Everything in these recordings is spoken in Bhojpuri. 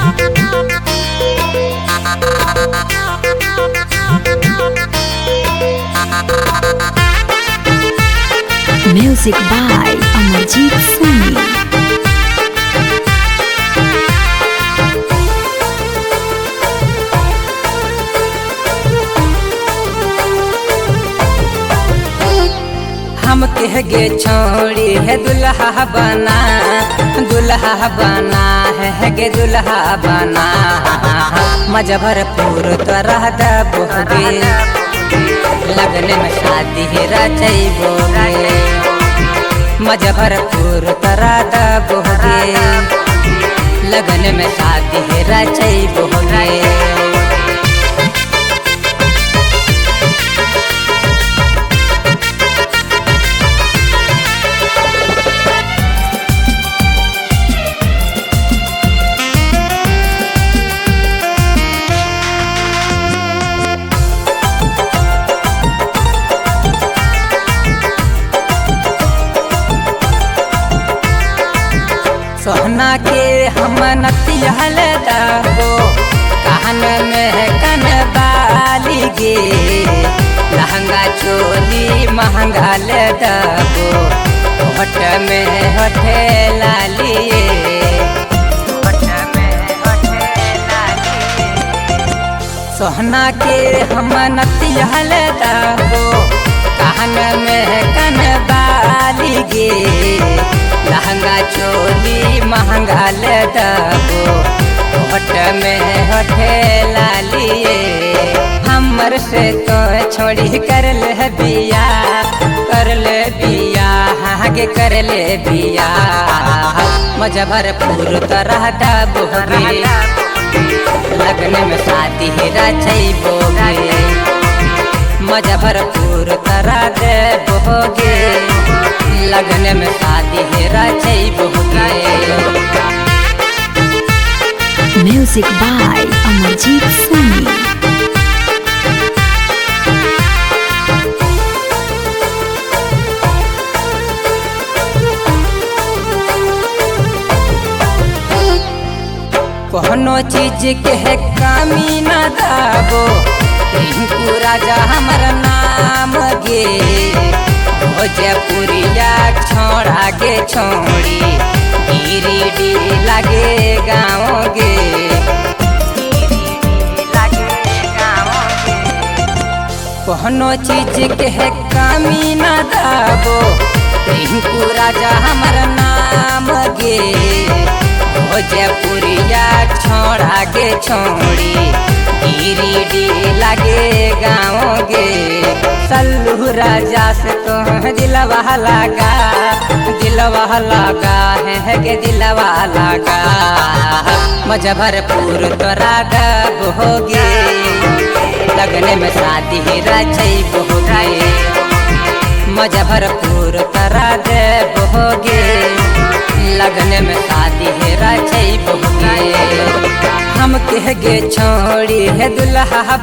Music by Amarjeet Soni. हम कह गे छोड़ी है दुल्हा बना है गे दुल्हा बना मजा भरपूर तो रहता बोगे लगन में शादी रचैबोगे मजा भरपूर तो रहता बोगे लगन में शादी रचैबोगे। सोहना के हम नतियल दबो कान में कन बाली गे लहंगा चोली महंगा ले दबो होठ में होठे लालिए सोहना के हम नतियल दबो कान में कन बाली गे लहंगा चोली महंगा ले दबो होठ में होठे लालिए हमर से तो छोड़ी कर ले बिया आगे कर ले बिया मजा भरपूर तो रहता बोगे लगन में शादी रचैबोगे मजा भरपूर तो रहते बोगे लगन में शादी रचैबोगे। Music by Amarjeet Soni. कोनो चीज के है कमी न दाबो रिंकू राजा हमर नाम गे भोजपुरिया छोड़ा के छोड़ी गिरिडी लागे गाँव गे कोनो चीज के है कमी न दाबो रिंकू राजा हमर नाम गे भोजपुरिया छोड़ा के छोड़ी गिरिडी लागे गाँव गे सल्लू राजा से तो दिलवा लगा है गे दिलवा लगा मजा भरपूर तो रागबोगे लगन में शादी रचैबोगे मजा भरपूर तो रागबोगे लगन में शादी रचैबोगे। हम कह गे छोड़ी है दुल्हा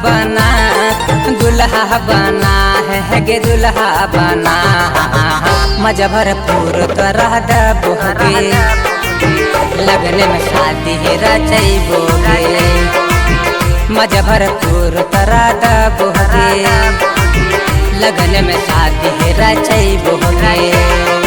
बना है गे दुल्हा बना मजा भरपूर तो रहता बोगे लगन में शादी रचैबोगे मजा भरपूर तो रहता बोगे लगन में शादी रचैबोगे।